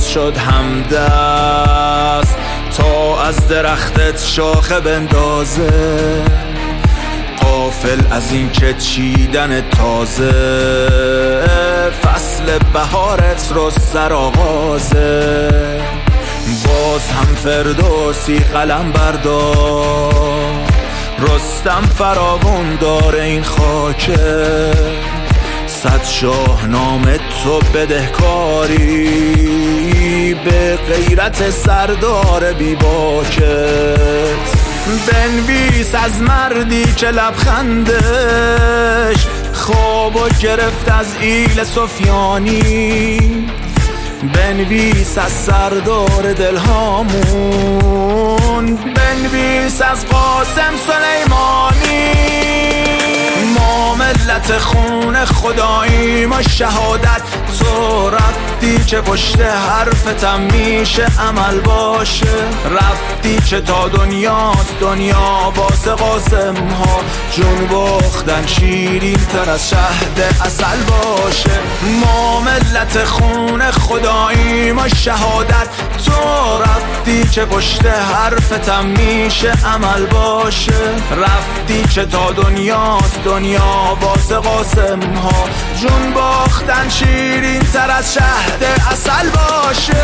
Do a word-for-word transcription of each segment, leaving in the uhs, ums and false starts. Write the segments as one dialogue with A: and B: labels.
A: شد همدست تا از درختت شاخه بندازه، غافل از این که چیدن تازه فصل بهارت رو سر آغازه. باز هم فردوسی قلم بردار، رستم فراوون داره این خاکه، صد شاهنامه تو بدهکاری به غیرت سردار بی باکت. بنویس از مردی که لبخندش خوابو گرفت از ایل سفیانی، بنویس از سردار دلهامون، بنویس از قاسم سلیمانی. ما ملت خون خداییم و شهادت، تو رفتی که پشت حرفتم میشه عمل باشه، رفتی که تا دنیاست دنیا واسه قاسم ها جون باختن شیرین تر از شهد عسل باشه. ما ملت خون خداییم و شهادت، تو رفتی که پشت حرفتم میشه عمل باشه، رفتی که تا دنیاست دنیا واسه قاسم ها جون باختن شیرین تر از شهد عسل باشه.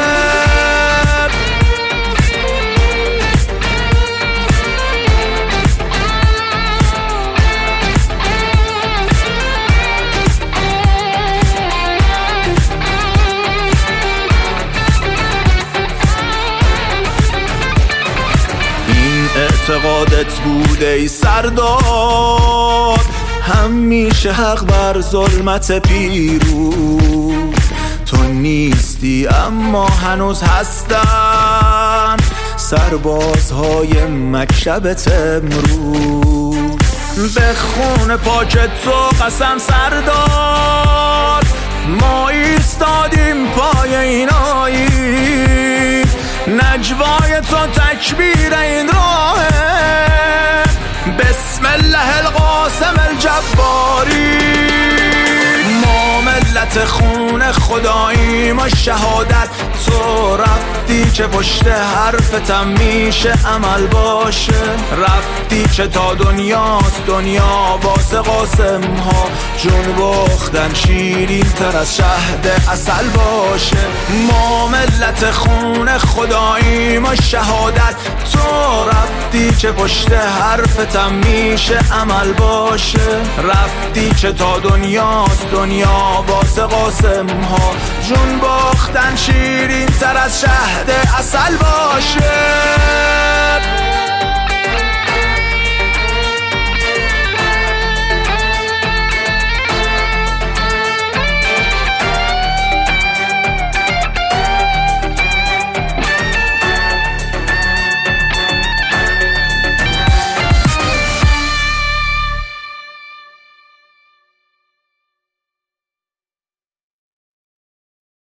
A: این اعتقادت بوده ای سردار، همیشه حق بر ظلمت پیروز. تو نیستی اما هنوز هستن سربازهای مکتبت امروز. به خون پاک تو قسم سردار، ما ایستادیم پای این آیین، نجوای تو تکبیر این راهه، بسم الله القاسم الجباری. ما ملت خون خداییم و شهادت، تو رفتی که پشت حرفتم میشه عمل باشه، رفتی که تا دنیاست دنیا واسه قاسم ها جون باختن شیرین تر از شهد عسل باشه. ما ملت خون خداییم و شهادت، تو رفتی که پشت حرفتم میشه عمل باشه، رفتی که تا دنیاست دنیا واسه قاسم ها جون باختن شیرین تر از شهد عسل باشه.